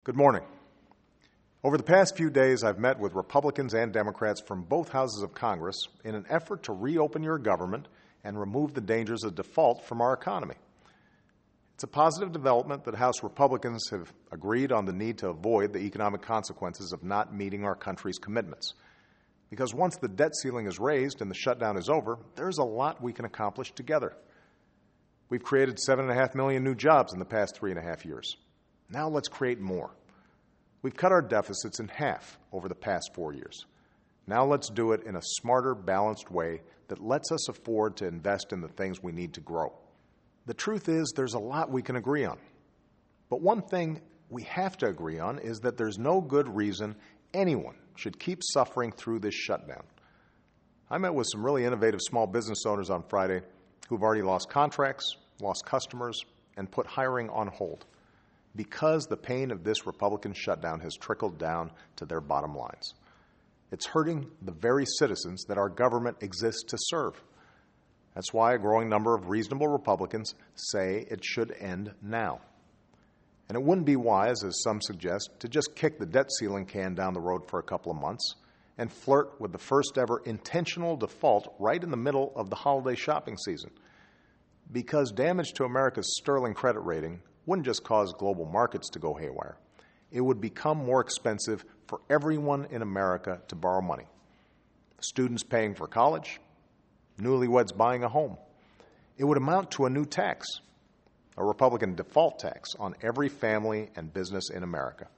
Good morning. Over the past few days, I've met with Republicans and Democrats from both houses of Congress in an effort to reopen your government and remove the dangers of default from our economy. It's a positive development that House Republicans have agreed on the need to avoid the economic consequences of not meeting our country's commitments. Because once the debt ceiling is raised and the shutdown is over, there's a lot we can accomplish together. We've created 7.5 million new jobs in the past 3.5 years. Now let's create more. We've cut our deficits in half over the past 4 years. Now let's do it in a smarter, balanced way that lets us afford to invest in the things we need to grow. The truth is, there's a lot we can agree on. But one thing we have to agree on is that there's no good reason anyone should keep suffering through this shutdown. I met with some really innovative small business owners on Friday who've already lost contracts, lost customers, and put hiring on hold because the pain of this Republican shutdown has trickled down to their bottom lines. It's hurting the very citizens that our government exists to serve. That's why a growing number of reasonable Republicans say it should end now. And it wouldn't be wise, as some suggest, to just kick the debt ceiling can down the road for a couple of months and flirt with the first ever intentional default right in the middle of the holiday shopping season. Because damage to America's sterling credit rating wouldn't just cause global markets to go haywire. It would become more expensive for everyone in America to borrow money. Students paying for college, newlyweds buying a home. It would amount to a new tax, a Republican default tax on every family and business in America.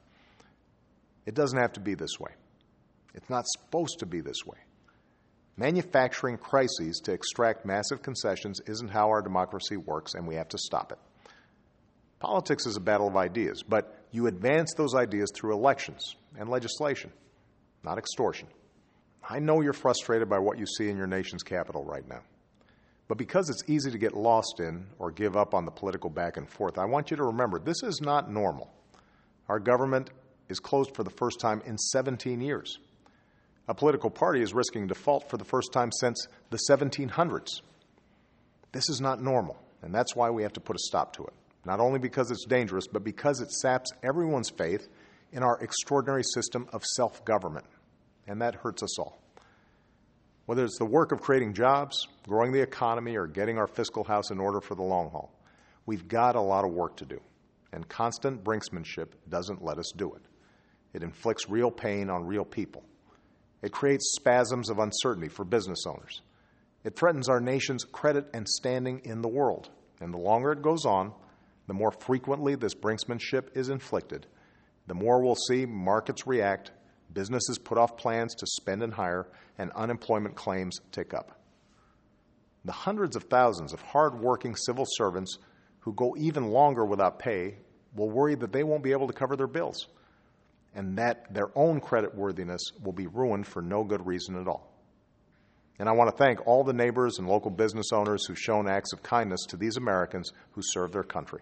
It doesn't have to be this way. It's not supposed to be this way. Manufacturing crises to extract massive concessions isn't how our democracy works, and we have to stop it. Politics is a battle of ideas, but you advance those ideas through elections and legislation, not extortion. I know you're frustrated by what you see in your nation's capital right now. But because it's easy to get lost in or give up on the political back and forth, I want you to remember this is not normal. Our government is closed for the first time in 17 years. A political party is risking default for the first time since the 1700s. This is not normal, and that's why we have to put a stop to it. Not only because it's dangerous, but because it saps everyone's faith in our extraordinary system of self-government, and that hurts us all. Whether it's the work of creating jobs, growing the economy, or getting our fiscal house in order for the long haul, we've got a lot of work to do, and constant brinksmanship doesn't let us do it. It inflicts real pain on real people. It creates spasms of uncertainty for business owners. It threatens our nation's credit and standing in the world, and the longer it goes on, the more frequently this brinksmanship is inflicted, the more we'll see markets react, businesses put off plans to spend and hire, and unemployment claims tick up. The hundreds of thousands of hard-working civil servants who go even longer without pay will worry that they won't be able to cover their bills, and that their own creditworthiness will be ruined for no good reason at all. And I want to thank all the neighbors and local business owners who've shown acts of kindness to these Americans who serve their country.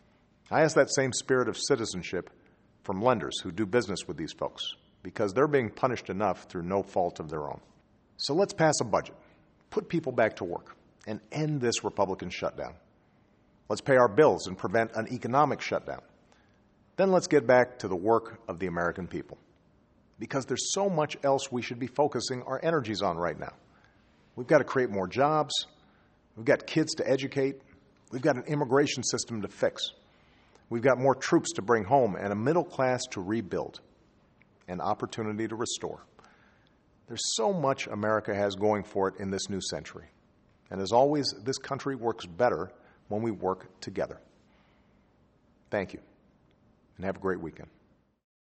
I ask that same spirit of citizenship from lenders who do business with these folks, because they're being punished enough through no fault of their own. So let's pass a budget, put people back to work, and end this Republican shutdown. Let's pay our bills and prevent an economic shutdown. Then let's get back to the work of the American people, because there's so much else we should be focusing our energies on right now. We've got to create more jobs. We've got kids to educate. We've got an immigration system to fix. We've got more troops to bring home and a middle class to rebuild, an opportunity to restore. There's so much America has going for it in this new century. And as always, this country works better when we work together. Thank you, and have a great weekend.